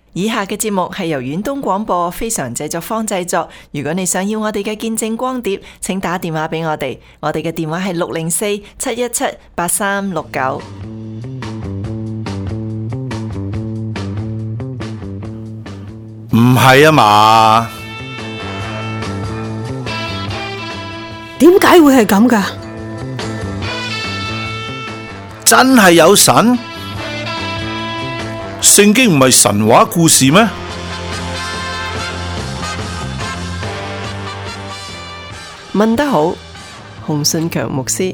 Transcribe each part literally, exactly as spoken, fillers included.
以下嘅節目係由遠東廣播非常製作坊製作。如果你想要我哋嘅見證光碟，請打電話俾我哋，我哋嘅電話係六零四七一七八三六九。 唔係啊嘛？ 點解會係咁噶？ 真係有神？聖經唔係神話故事咩？ 問得好，洪信強牧師。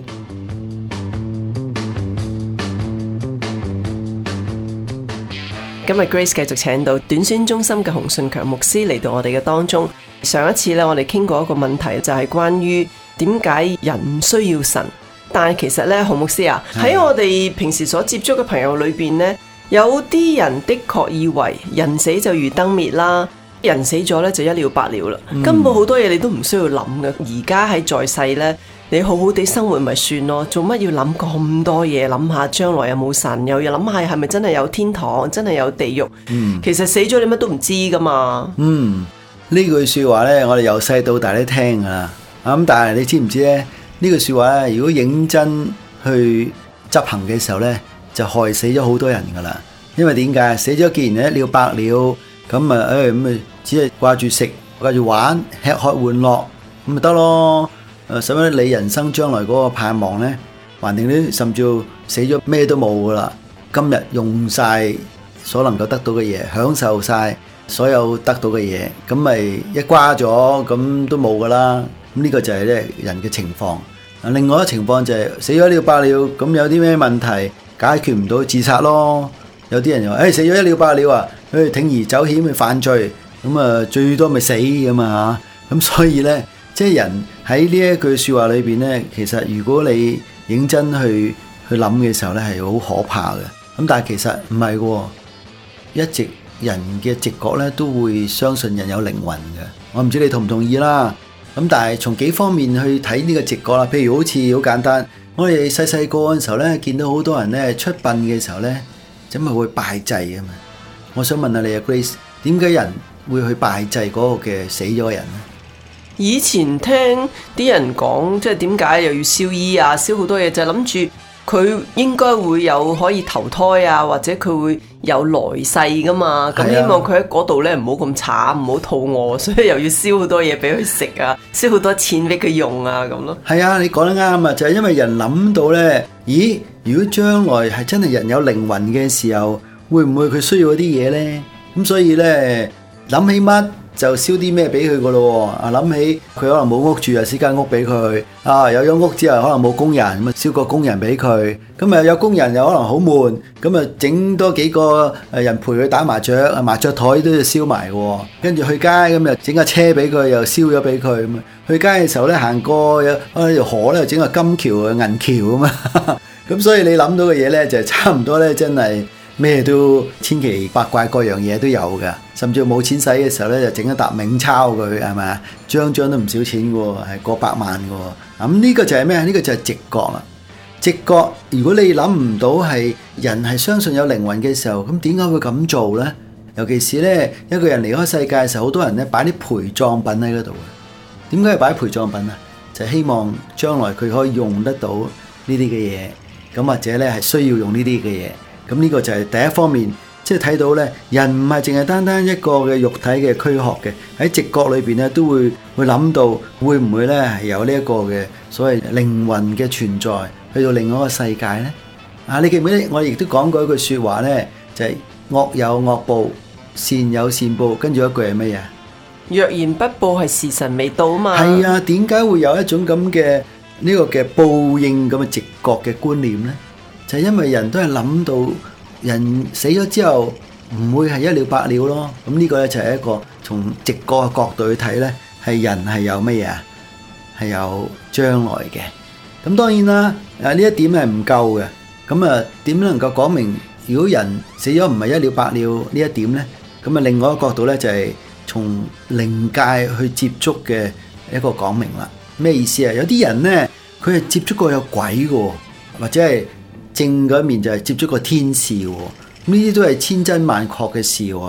今日 Grace 繼續請到短宣中心嘅洪信強牧師嚟到我哋嘅當中。上一次咧，我哋傾過一個問題，就係關於點解人唔需要神。但係其實咧，洪牧師啊，喺我哋平時所接觸嘅朋友裏邊咧，有啲人的確以為人死就如燈滅啦，人死咗咧就一了百了啦，嗯、根本好多嘢你都唔需要諗嘅。而家喺在世咧，你好好地生活咪算咯，做乜要諗咁多嘢？諗下將來有冇神，又要諗下係咪真係有天堂，真係有地獄？嗯、其實死咗你乜都唔知噶嘛。 嗯，呢句說話咧，我哋由細到大都聽噶啦。咁但係你知唔知咧？呢句說話咧，如果認真去執行嘅時候咧，就害死咗好多人噶啦。因為點解？死咗既然一了百了，咁啊，誒咁啊，只係掛住食、掛住玩、吃喝玩樂，咁咪得咯。誒，使乜理人生將來嗰個盼望咧？還定啲甚至死咗咩都冇噶啦。今日用晒所能夠得到嘅嘢，享受晒所有得到嘅嘢，咁咪一瓜咗，咁都冇噶啦。咁呢個就係咧人嘅情況。另外一個情況就係、是、死咗一了百了，咁有啲咩問題解決唔到，自殺咯。有啲人又話：誒、哎、死咗一了百了啊，誒鋌而走險去犯罪，咁啊最多咪死咁啊嚇。咁所以咧，即係人喺呢一句説話裏邊咧，其實如果你認真去去諗嘅時候咧，係好可怕嘅。咁但係其實唔係嘅，一直人嘅直覺咧都會相信人有靈魂嘅。我唔知你同唔同意啦。咁但係從幾方面去睇呢個直覺啦，譬如好似好簡單，我哋細細個嗰陣時候咧，見到好多人咧出殯嘅時候咧，咁咪會拜祭啊嘛。我想問下你啊 Grace， 點解人會去拜祭嗰個嘅死咗嘅人咧？ 以前聽啲人講，即係點解又要燒衣啊，燒好多嘢，就係諗住佢應該會有可以投胎啊，或者佢會有來世噶嘛。咁希望佢喺嗰度咧唔好咁慘，唔好肚餓，所以又要燒好多嘢俾佢食啊，燒好多錢俾佢用啊，咁咯。 係啊，你講得啱啊，就係因為人諗到咧，咦？如果將來係真係人有靈魂嘅時候，會唔會佢需要嗰啲嘢咧？咁所以咧諗起乜就燒啲咩俾佢噶咯。啊，諗起佢可能冇屋住，就燒間屋俾佢。啊，有咗屋之後可能冇工人，咁啊燒個工人俾佢。咁啊有工人又可能好悶，咁啊整多幾個誒人陪佢打麻雀，麻雀台都要燒埋嘅。跟住去街咁又整架車俾佢，又燒咗俾佢。咁啊去街嘅時候咧行過有啊條河咧，整個金橋啊銀橋咁啊。咁所以你諗到嘅嘢咧就係差唔多咧，真係咩都千奇百怪，各樣嘢都有㗎。甚至冇錢使嘅時候咧，就整一沓冥鈔佢，係咪啊？張張都唔少錢嘅，係過百萬嘅。咁呢個就係咩？呢個就係直覺啦。直覺，如果你諗唔到係人係相信有靈魂嘅時候，咁點解會咁做咧？尤其是咧一個人離開世界嘅時候，好多人咧擺啲陪葬品喺嗰度嘅。點解要擺陪葬品啊？就係希望將來佢可以用得到呢啲嘅嘢，咁或者咧係需要用呢啲嘅嘢。咁呢個就係第一方面。即係睇到咧，人唔係淨係單單一個嘅肉體嘅軀殼嘅，喺直覺裏邊咧都會會諗到會唔會咧係有呢一個嘅所謂靈魂嘅存在，去到另外一個世界咧。啊，你記唔記得我亦都講過一句説話咧，就係、是、惡有惡報，善有善報，跟住一句係乜嘢？ 若然不報，係時辰未到啊嘛。係啊，點解會有一種咁嘅呢個嘅報應咁嘅直覺嘅觀念咧？就係、是、因為人都係諗到。人死咗之後唔會係一了百了咯，咁呢個咧就係一個從直覺嘅角度去睇咧，係人係有乜嘢啊？係有將來嘅。咁當然啦，啊呢一點係唔夠嘅。咁啊點能夠講明如果人死咗唔係一了百了呢一點咧？咁啊另外一個角度咧就係從靈界去接觸嘅一個講明啦。咩意思啊？有啲人咧佢係接觸過有鬼嘅，或者係。正嗰一面就係接觸個天使喎，呢啲都係千真萬確嘅事喎。我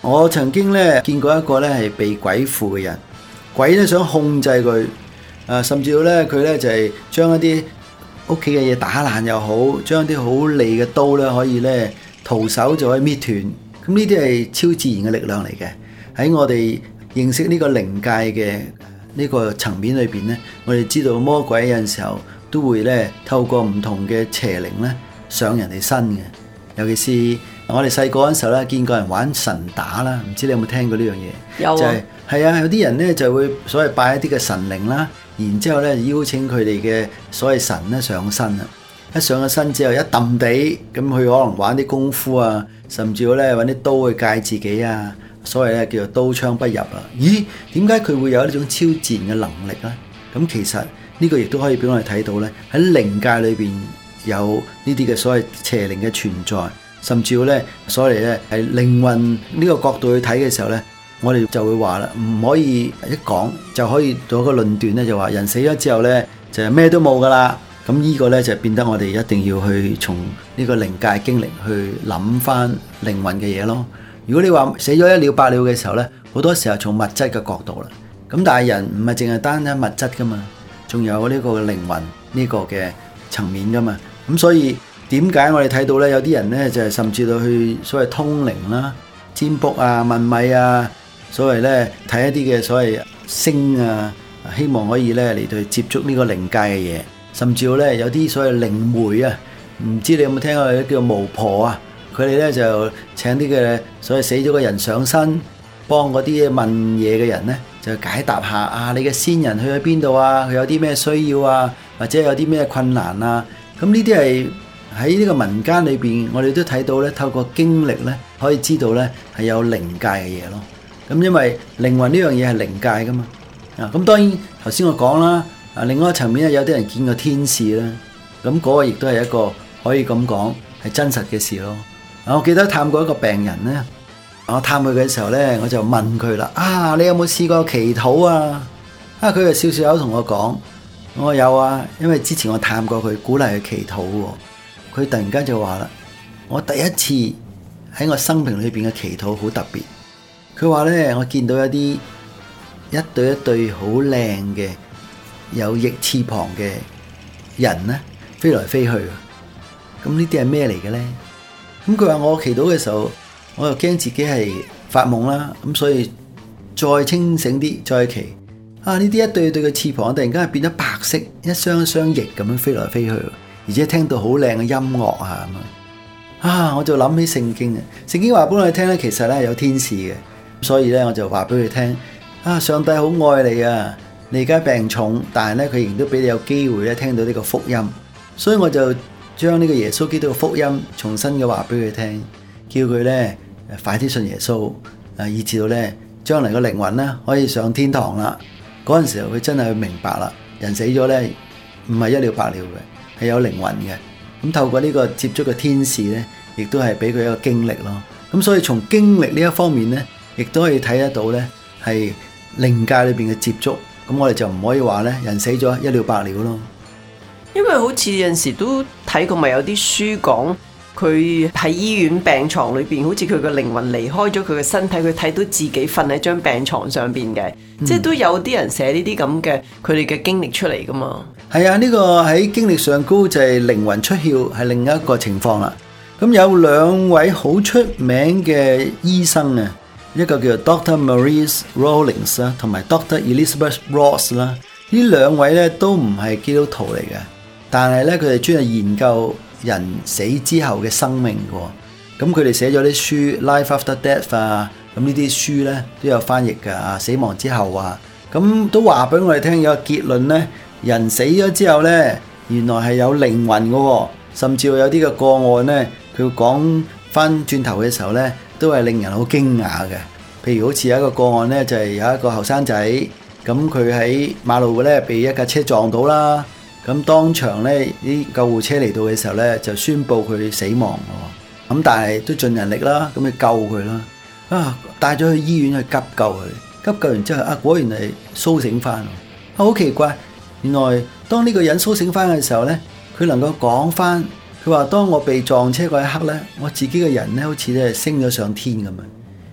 我曾經咧見過一個咧係被鬼附嘅人，鬼咧想控制佢，啊，甚至到咧佢咧就係將一啲屋企嘅嘢打爛又好，將一啲好利嘅刀咧可以咧徒手就可以搣斷。咁呢啲係超自然嘅力量嚟嘅。喺我哋認識呢個靈界嘅呢個層面裏邊咧，我哋知道魔鬼有陣時候都會咧透過唔同嘅邪靈咧上人哋身嘅。尤其是我哋細個嗰陣時候咧，見過人玩神打啦，唔知你有冇聽過呢樣嘢？ 有啊， 就係係啊，有啲人咧就會所謂拜一啲嘅神靈啦，然之後咧邀請佢哋嘅所謂神咧上身啊。一上咗身之後一揼地，咁佢可能玩啲功夫啊，甚至乎咧揾啲刀去戒自己啊，所謂咧叫做刀槍不入啊。咦？點解佢會有呢種超自然嘅能力咧？咁其實呢個亦都可以俾我哋睇到咧，喺靈界裏邊有呢啲嘅所謂邪靈嘅存在，甚至乎咧所謂咧係靈魂呢個角度去睇嘅時候咧，我哋就會話啦，唔可以一講就可以做一個論斷咧，就話人死咗之後咧就係咩都冇噶啦。咁呢個咧就變得我哋一定要去從呢個靈界經歷去諗翻靈魂嘅嘢咯。如果你話死咗一了百了嘅時候咧，好多時候從物質嘅角度啦。咁但係人唔係淨係單一物質噶嘛，仲有呢個靈魂呢個嘅層面噶嘛。咁所以點解我哋睇到咧有啲人咧就係甚至到去所謂通靈啦、占卜啊、問米啊，所謂咧睇一啲嘅所謂星啊，希望可以咧嚟到接觸呢個靈界嘅嘢。甚至乎咧有啲所謂靈媒啊，唔知你有冇聽過叫做巫婆啊？佢哋咧就請啲嘅所謂死咗嘅人上身，幫嗰啲問嘢嘅人咧就解答下啊，你嘅先人去咗邊度啊？佢有啲咩需要啊？或者有啲咩困難啊？咁呢啲係喺呢個民間裏邊，我哋都睇到咧，透過經歷咧，可以知道咧係有靈界嘅嘢咯。咁因為靈魂呢樣嘢係靈界噶嘛。啊，咁當然頭先我講啦。啊，另外一個層面咧，有啲人見過天使啦，咁、那、嗰個亦都係一個可以咁講係真實嘅事咯。啊，我記得探過一個病人咧，我探佢嘅時候咧，我就問佢啦：啊，你有冇試過祈禱啊？啊，佢就笑笑口同我講：我有啊，因為之前我探過佢，鼓勵佢祈禱喎。佢突然間就話啦：我第一次喺我生命裏邊嘅祈禱好特別。佢話咧，我見到一啲一對一對好靚嘅。有翼翅膀嘅人咧，飛來飛去，咁呢啲係咩嚟嘅咧？咁佢話我祈禱嘅時候，我又驚自己係發夢啦，咁所以再清醒啲再祈啊！呢啲一對一對嘅翅膀突然間係變咗白色，一雙一雙翼咁樣飛來飛去，而且聽到好靚嘅音樂啊咁啊！我就諗起聖經啊，聖經話俾我哋聽咧，其實咧有天使嘅，所以咧我就話俾佢聽啊，上帝好愛你啊！你而家病重，但係咧佢仍然都俾你有機會咧聽到呢個福音，所以我就將呢個耶穌基督嘅福音重新嘅話俾佢聽，叫佢咧快啲信耶穌，啊，以至到咧將來個靈魂咧可以上天堂啦。嗰陣時候佢真係明白啦，人死咗咧唔係一了百了嘅，係有靈魂嘅。咁透過呢個接觸嘅天使咧，亦都係俾佢一個經歷咯。咁所以從經歷呢一方面咧，亦都可以睇得到咧係靈界裏邊嘅接觸。咁我哋就唔可以話咧，人死咗一了百了咯。 因為好似有陣時都睇過，咪有啲書講佢喺醫院病床裏邊，好似佢個靈魂離開咗佢嘅身體，佢睇到自己瞓喺張病床上邊嘅，嗯、即係都有啲人寫呢啲咁嘅佢哋嘅經歷出嚟噶嘛。 係啊，呢、這個喺經歷上高就係靈魂出竅，係另一個情況啦。咁有兩位好出名嘅醫生啊。一個叫做 Doctor Maurice Rawlings 啦，同埋 Doctor Elizabeth Ross 啦，呢兩位咧都唔係基督徒嚟嘅，但係咧佢哋專係研究人死之後嘅生命嘅。咁佢哋寫咗啲書 Life After Death 啊，咁呢啲書咧都有翻譯㗎啊，死亡之後啊，咁都話俾我哋聽有個結論咧，人死咗之後咧，原來係有靈魂嘅，甚至有啲嘅個案咧，佢講翻轉頭嘅時候咧，都係令人好驚訝嘅。譬如好似有一個個案咧，就係、是、有一個後生仔，咁佢喺馬路咧被一架車撞到啦，咁當場咧啲救護車嚟到嘅時候咧，就宣布佢死亡喎。咁但係都盡人力啦，咁去救佢啦，啊帶咗去醫院去急救佢，急救完之後啊，果然係甦醒翻，啊好奇怪，原來當呢個人甦醒翻嘅時候咧，佢能夠講翻，佢話當我被撞車嗰一刻咧，我自己嘅人咧好似咧升咗上天咁樣。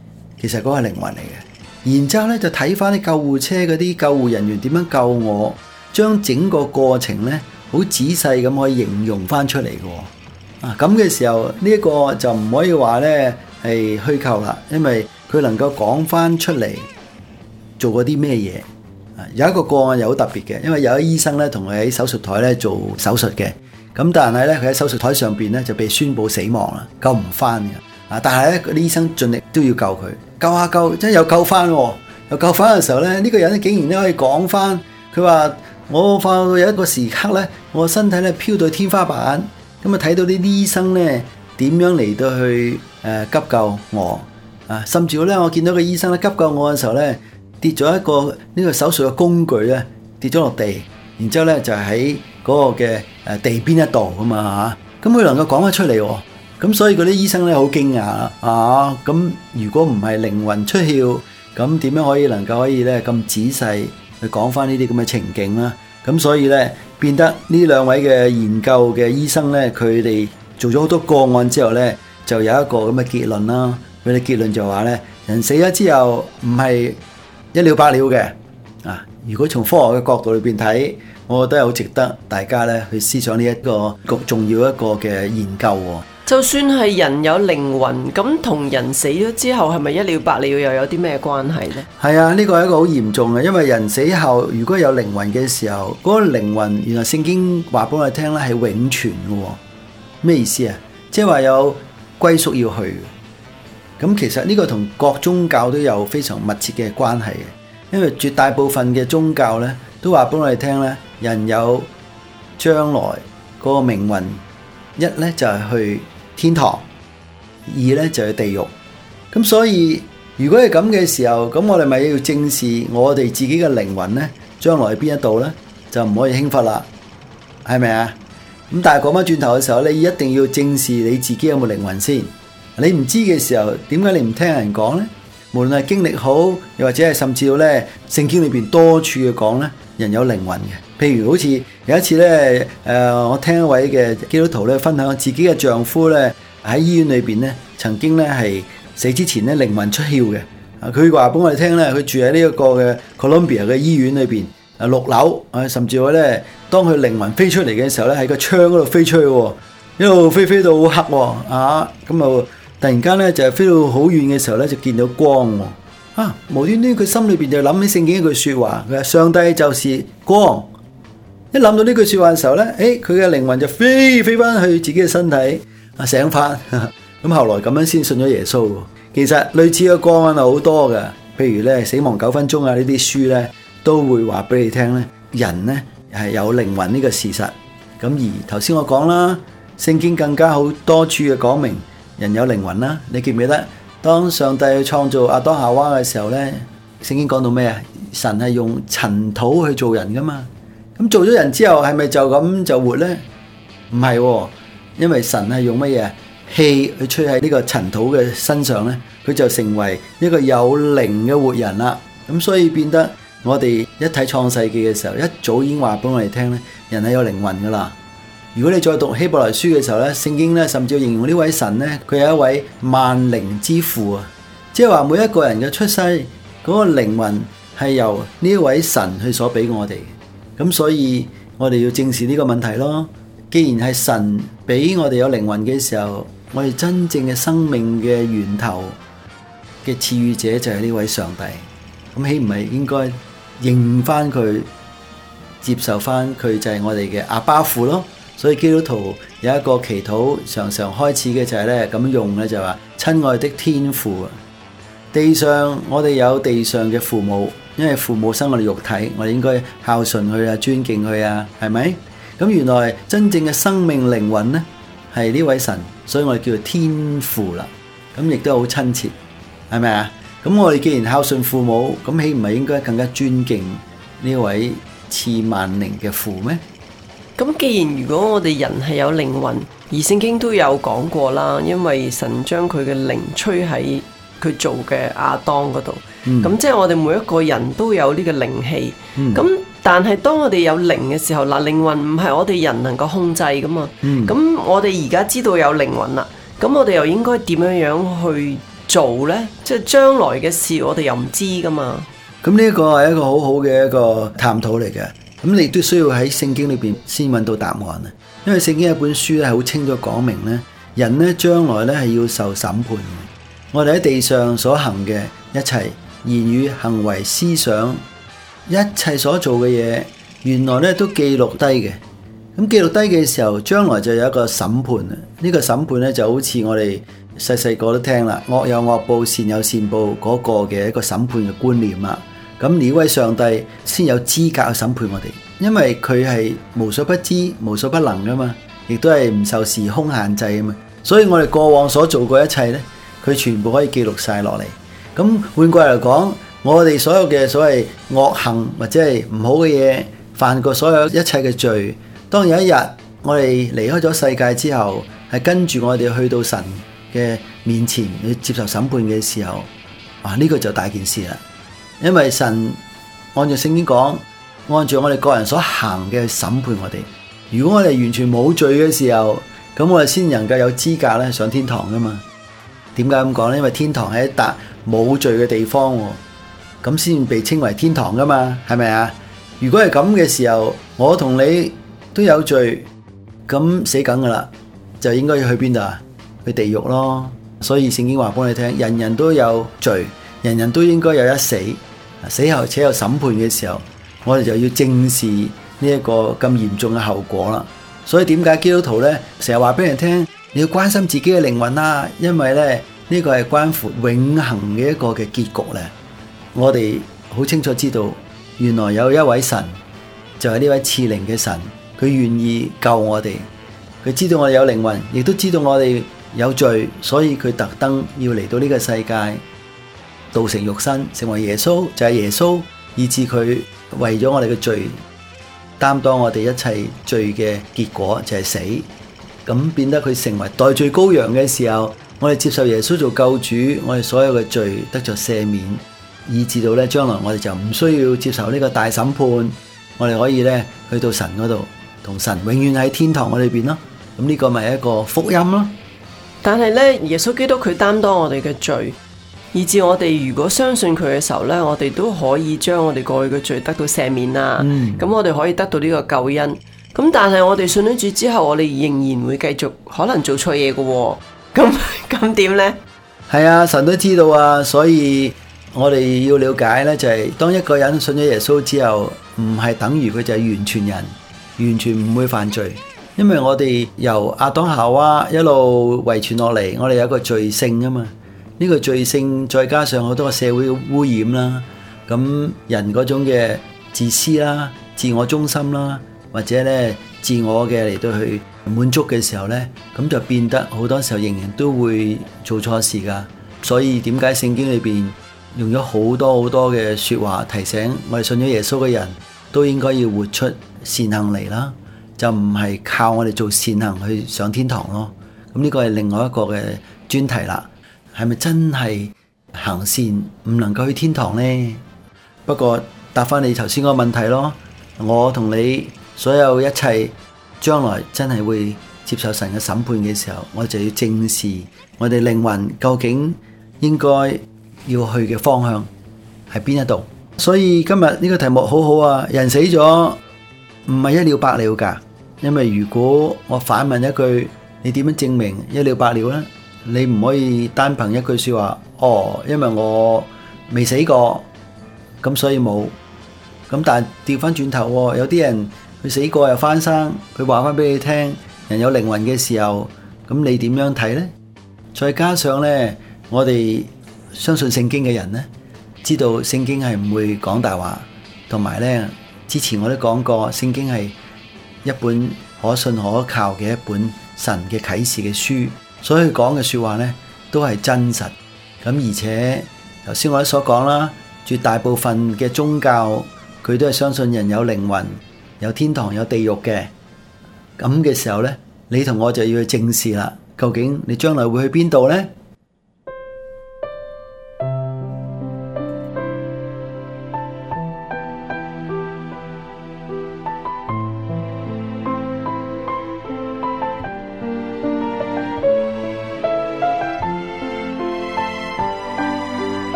其實嗰個係靈魂嚟嘅。然之後咧就睇翻啲救護車嗰啲救護人員點樣救我，將整個過程咧好仔細咁可以形容翻出嚟嘅。啊，咁嘅時候呢一個就唔可以話咧係虛構啦，因為佢能夠講翻出嚟做過啲咩嘢。有一個個案又好特別嘅，因為有一個醫生咧同佢喺手術台咧做手術嘅，咁但係咧佢喺手術台上邊咧就被宣布死亡啦，救唔翻嘅。啊，但係咧嗰啲醫生盡力都要救佢，救下救，真係又救翻，又救翻嘅時候咧，呢個人咧竟然咧可以講翻，佢話我發到有一個時刻咧，我身體咧飄到天花板，咁啊睇到啲醫生咧點樣嚟到去誒急救我，啊，甚至乎咧我見到個醫生咧急救我嘅時候咧，跌咗一個呢個手術嘅工具咧跌咗落地，然之後咧就喺嗰個嘅誒地邊一度啊嘛嚇，咁佢能夠講得出嚟喎，咁所以嗰啲醫生咧好驚訝啊！咁如果唔係靈魂出竅，咁點樣可以能夠可以咧咁仔細去講翻呢啲咁嘅情景啦？咁所以咧變得呢兩位嘅研究嘅醫生咧，佢哋做咗好多個案之後咧，就有一個咁嘅結論啦。佢哋結論就話咧，人死咗之後唔係一了百了嘅啊！如果從科學嘅角度裏邊睇，我覺得係好值得大家咧去思想呢一個重要一個嘅研究喎。 就算係人有靈魂，咁同人死咗之後係咪一了百了，又有啲咩關係呢？ 係啊，呢個係一個好嚴重嘅，因為人死後如果有靈魂嘅時候，嗰個靈魂原來聖經話俾我哋聽咧係永存嘅喎。咩意思啊？即係話有歸宿要去。咁其實呢個同各宗教都有非常密切嘅關係嘅，因為絕大部分嘅宗教咧都話俾我哋聽咧，人有將來嗰個命運，一咧就係去天堂，二咧就係地獄。咁所以如果係咁嘅時候，咁我哋咪要正視我哋自己嘅靈魂咧，將來喺邊一度咧，就唔可以輕忽啦，係咪啊？咁但係講翻轉頭嘅時候，你一定要正視你自己有冇靈魂先。你唔知嘅時候，點解你唔聽人講呢？無論係經歷好，又或者係甚至到咧聖經裏邊多處嘅講咧，人有靈魂嘅。譬如好似有一次咧，誒、呃、我聽一位嘅基督徒咧分享自己嘅丈夫咧喺醫院裏邊咧，曾經咧係死之前咧靈魂出竅嘅。啊，佢話俾我哋聽咧，佢住喺呢一個嘅 Columbia 嘅醫院裏邊，啊六樓，啊甚至乎咧，當佢靈魂飛出嚟嘅時候咧，喺個窗嗰度飛出去喎，一路飛飛到好黑喎，啊咁啊〜突然間咧就係飛到好遠嘅時候咧就見到光喎，啊無端端佢心裏邊就諗起聖經一句說話，佢話上帝就是光。一諗到呢句說話嘅時候咧，誒佢嘅靈魂就飛飛翻去自己嘅身體啊醒翻，咁後來咁樣先信咗耶穌。其實類似嘅個案係好多嘅，譬如咧死亡九分鐘啊呢啲書咧都會話俾你聽咧，人咧係有靈魂呢個事實。咁而頭先我講啦，聖經更加好多處嘅講明。人有靈魂啦，你記唔記得當上帝去創造亞當夏娃嘅時候咧，聖經講到咩啊？神係用塵土去做人噶嘛，咁做咗人之後係咪就咁就活咧？唔係喎，因為神係用乜嘢氣去吹喺呢個塵土嘅身上咧，佢就成為一個有靈嘅活人啦。咁所以變得我哋一睇創世記嘅時候，一早已經話俾我哋聽咧，人係有靈魂噶啦。如果你再讀希伯來書嘅時候咧，聖經咧甚至形容呢位神咧，佢係一位萬靈之父啊！即係話每一個人嘅出世嗰個靈魂係由呢一位神去所俾我哋，咁所以我哋要正視呢個問題咯。既然係神俾我哋有靈魂嘅時候，我哋真正嘅生命嘅源頭嘅賜予者就係呢位上帝，咁豈唔係應該認翻佢，接受翻佢就係我哋嘅阿爸父咯？所以基督徒有一個祈禱常常開始嘅就係咧咁用咧，就話親愛的天父啊，地上我哋有地上嘅父母，因為父母生我哋肉體，我哋應該孝順佢啊，尊敬佢啊，係咪？咁原來真正嘅生命靈魂咧係呢位神，所以我哋叫做天父啦。咁亦都好親切，係咪啊？咁我哋既然孝順父母，咁豈唔係應該更加尊敬呢位賜萬靈嘅父咩？ 咁既然如果我哋人係有靈魂，而聖經都有講過啦，因為神將佢嘅靈吹喺佢做嘅亞當嗰度，咁、嗯、即係我哋每一個人都有呢個靈氣。咁、嗯、但係當我哋有靈嘅時候，嗱，靈魂唔係我哋人能夠控制噶嘛。咁、嗯、我哋而家知道有靈魂啦，咁我哋又應該點樣樣去做呢？即係將來嘅事，我哋又唔知噶嘛。 咁呢一個係一個好好嘅一個探討嚟嘅。咁你都需要喺聖經裏邊先揾到答案啊。因為聖經一本書咧係好清楚講明咧，人咧將來咧係要受審判嘅。我哋喺地上所行嘅一切言語、行為、思想，一切所做嘅嘢，原來咧都記錄低嘅。咁記錄低嘅時候，將來就有一個審判啊！呢個審判咧就好似我哋細細個都聽啦，惡有惡報，善有善報嗰個嘅一個審判嘅觀念啦。咁呢位上帝先有資格去審判我哋，因為佢係無所不知、無所不能噶嘛，亦都係唔受時空限制啊嘛。所以我哋過往所做過一切咧，佢全部可以記錄晒落嚟。咁換句嚟講，我哋所有嘅所謂惡行或者係唔好嘅嘢，犯過所有一切嘅罪，當有一日我哋離開咗世界之後，係跟住我哋去到神嘅面前去接受審判嘅時候，啊呢個就大件事啦。因為神按照聖經講，按照我哋個人所行嘅審判我哋。如果我哋完全冇罪嘅時候，咁我哋先能夠有資格咧上天堂噶嘛。點解咁講呢？因為天堂係一笪冇罪嘅地方，咁先被稱為天堂噶嘛，係咪啊？如果係咁嘅時候，我同你都有罪，咁死梗噶啦，就應該要去邊度啊？去地獄咯。所以聖經話俾你聽，人人都有罪，人人都應該有一死。死後且有審判嘅時候，我哋就要正視呢一個咁嚴重嘅後果啦。所以點解基督徒呢成日話俾人聽，你要關心自己嘅靈魂啦，因為呢呢個係關乎永恆嘅一個嘅結局咧。我哋好清楚知道，原來有一位神，就係呢位賜靈嘅神，佢願意救我哋，佢知道我哋有靈魂，亦都知道我哋有罪，所以佢特登要嚟到呢個世界，道成肉身，成為耶穌，就係耶穌，以致佢為咗我哋嘅罪擔當我哋一切罪嘅結果，就係死。咁變得佢成為代罪羔羊嘅時候，我哋接受耶穌做救主，我哋所有嘅罪得咗赦免，以致到咧將來我哋就唔需要接受呢個大審判，我哋可以咧去到神嗰度，同神永遠喺天堂嗰裏邊咯。咁呢個咪一個福音咯。 但係咧，耶穌基督佢擔當我哋嘅罪，以致我哋如果相信佢嘅時候咧，我哋都可以將我哋過去嘅罪得到赦免啦。咁、嗯、我哋可以得到呢個救恩。咁但係我哋信咗主之後，我哋仍然會繼續可能做錯嘢嘅。咁咁點呢？ 係啊，神都知道啊，所以我哋要了解呢，就係、是、當一個人信咗耶穌之後，唔係等於佢就係完全人，完全唔會犯罪。因為我哋由亞當夏娃一路遺傳落嚟，我哋有一個罪性啊嘛。呢、這個罪性再加上好多個社會污染啦，咁人嗰種嘅自私啦、自我中心啦，或者咧自我嘅嚟到去滿足嘅時候呢，咁就變得好多時候仍然都會做錯事噶。所以點解聖經裏邊用咗好多好多嘅說話提醒我哋信咗耶穌嘅人都應該要活出善行嚟啦，就唔係靠我哋做善行去上天堂咯。咁呢個係另外一個嘅專題啦。係咪真係行善唔能夠去天堂呢？不過答翻你頭先個問題咯，我同你所有一切將來真係會接受神嘅審判嘅時候，我就要正視我哋靈魂究竟應該要去嘅方向係邊一度。所以今日呢個題目好好啊，人死咗唔係一了百了噶。因為如果我反問一句，你點樣證明一了百了呢？你唔可以單憑一句說話，哦，因為我未死過，咁所以冇。咁但係調翻轉頭，有啲人佢死過又翻生，佢話翻俾你聽，人有靈魂嘅時候，咁你點樣睇呢？再加上呢，我哋相信聖經嘅人呢，知道聖經係唔會講大話，同埋呢，之前我都講過，聖經係一本可信可靠嘅一本神嘅啟示嘅書。所以佢講嘅說話呢，都係真實。咁而且頭先我都所講啦，絕大部分嘅宗教佢都係相信人有靈魂，有天堂有地獄嘅。咁嘅時候呢，你同我就要去正視啦。究竟你將來會去邊度呢？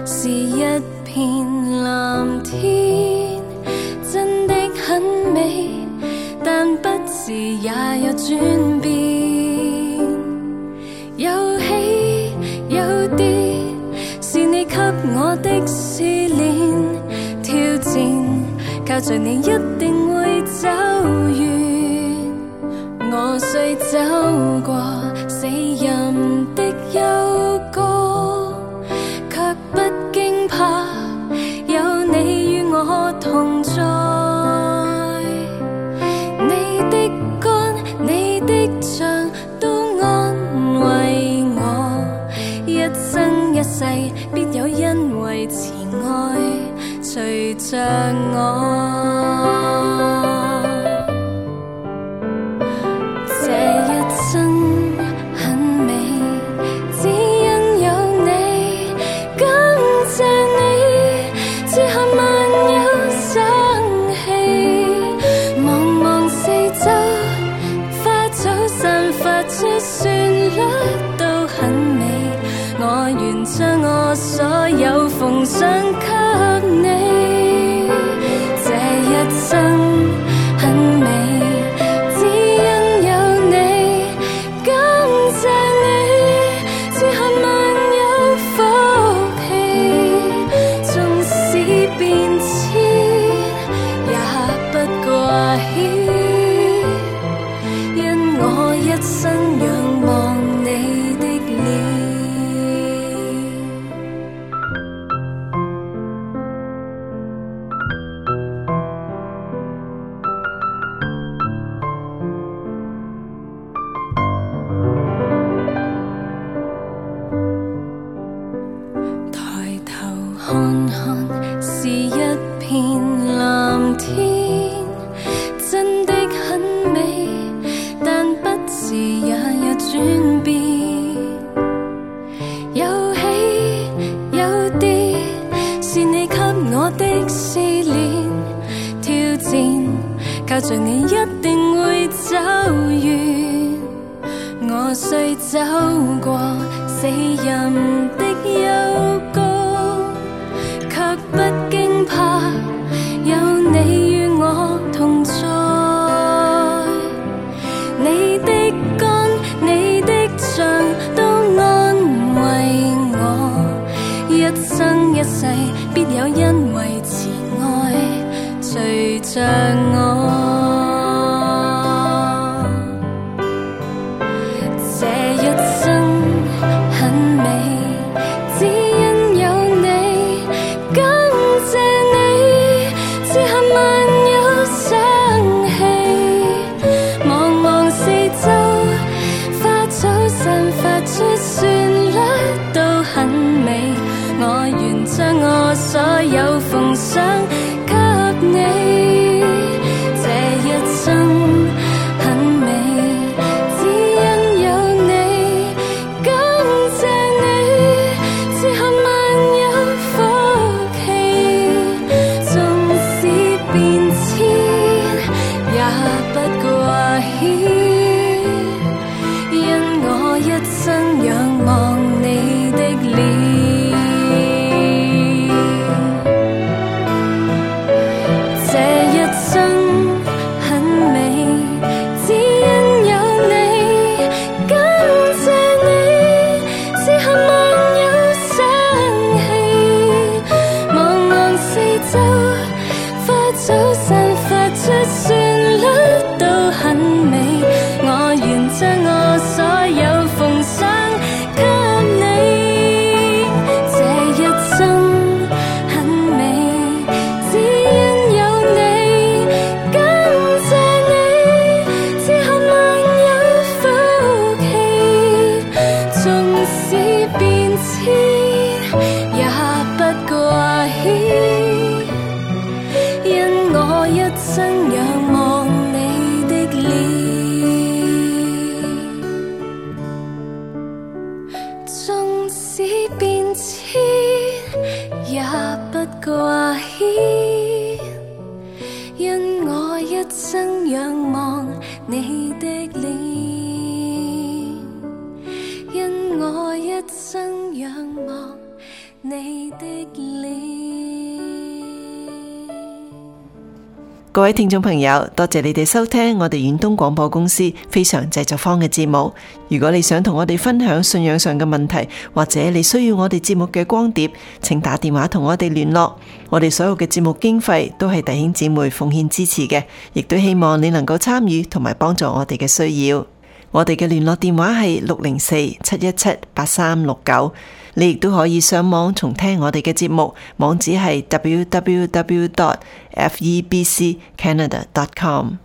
是一片藍天，真的很美，但不時也有轉變，有起有跌，是你給我的試煉挑戰，靠着你一定會走遠。我雖走過死蔭的幽谷，卻不驚怕，有你與我同在。你的竿，你的杖都安慰我，一生一世必有恩惠慈愛隨着我。將我所有奉上給你，這一生很美，只因有你，感謝你賜下萬有福氣，縱使變遷也不掛牽，因我一生仰望你的臉。看看是一片藍天，真的很美，但不時也有轉變，有起有跌，是你給我的試煉挑戰，靠着你一定會走遠。我雖走過死蔭的幽谷，不驚怕，有你與我同在。你的竿，你的杖都安慰我，一生一世必有恩惠慈愛隨着我。這一生很美，只因有你，感謝你賜下萬有生氣，望望四周，花草散發出旋律都很美，我願將我所有奉上給你，這一生很美，只因有你，感謝你賜下萬有福氣，縱使變遷也不掛牽，因我一生仰望你的臉。這一生很美，只因有你，感謝你賜下萬有生氣，望望四周，花草散發出旋律都很美，我願將我所有奉上給你。這一生很美，只因有你，感謝你賜下萬有福氣，縱使變遷也不掛牽，因我一生仰望你的臉，縱使變遷也不掛牽，因我一生仰望你的臉，因我一生仰望你的臉。 各位聽眾朋友，多謝你哋收聽我哋遠東廣播公司非常製作坊嘅節目。如果你想同我哋分享信仰上嘅問題，或者你需要我哋節目嘅光碟，請打電話同我哋聯絡。我哋所有嘅節目經費都係弟兄姊妹奉獻支持嘅，亦都希望你能夠參與同埋幫助我哋嘅需要。我哋嘅聯絡電話係六零四七一七八三六九。你亦都可以上網重聽我哋嘅節目，網址係 double-u double-u double-u dot f e b c canada dot com。